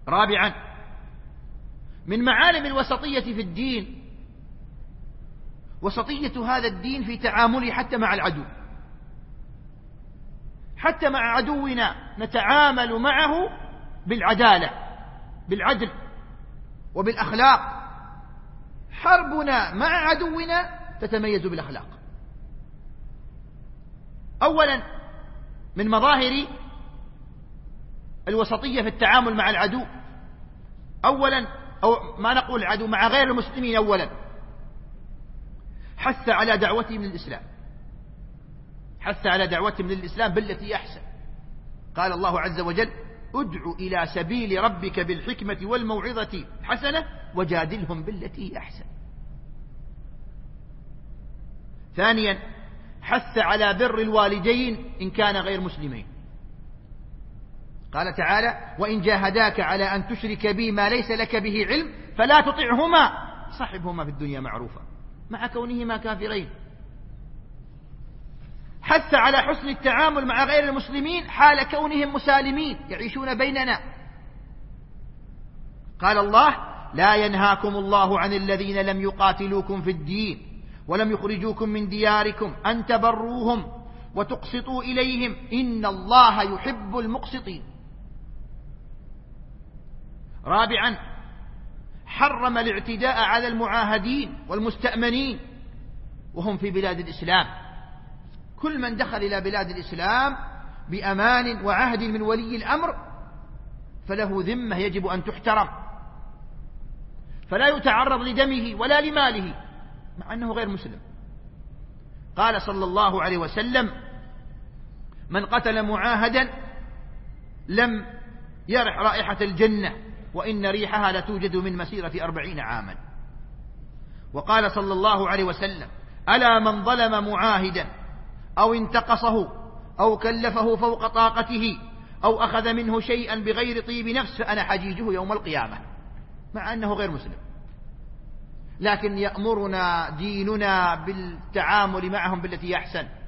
رابعا، من معالم الوسطية في الدين وسطية هذا الدين في تعامله حتى مع العدو. حتى مع عدونا نتعامل معه بالعدالة، بالعدل وبالأخلاق. حربنا مع عدونا تتميز بالأخلاق. أولا، من مظاهر الوسطية في التعامل مع العدو، أولا، أو ما نقول العدو، مع غير المسلمين، أولا حث على دعوتهم للإسلام، حث على دعوتهم للإسلام بالتي أحسن. قال الله عز وجل: ادع إلى سبيل ربك بالحكمة والموعظة حسنة وجادلهم بالتي أحسن. ثانيا، حث على بر الوالدين إن كان غير مسلمين. قال تعالى: وإن جاهداك على أن تشرك بي ما ليس لك به علم فلا تطعهما صحبهما في الدنيا معروفا مع كونهما كافرين. حث على حسن التعامل مع غير المسلمين حال كونهم مسالمين يعيشون بيننا. قال الله: لا ينهاكم الله عن الذين لم يقاتلوكم في الدين ولم يخرجوكم من دياركم أن تبروهم وتقسطوا إليهم إن الله يحب المقسطين. رابعا، حرم الاعتداء على المعاهدين والمستأمنين وهم في بلاد الإسلام. كل من دخل إلى بلاد الإسلام بأمان وعهد من ولي الأمر فله ذمة يجب أن تحترم، فلا يتعرض لدمه ولا لماله مع أنه غير مسلم. قال صلى الله عليه وسلم: من قتل معاهدا لم يرح رائحة الجنة وإن ريحها لتوجد من مسيرة 40 عاما. وقال صلى الله عليه وسلم: ألا من ظلم معاهدا أو انتقصه أو كلفه فوق طاقته أو أخذ منه شيئا بغير طيب نفس فأنا حجيجه يوم القيامة، مع أنه غير مسلم، لكن يأمرنا ديننا بالتعامل معهم بالتي أحسن.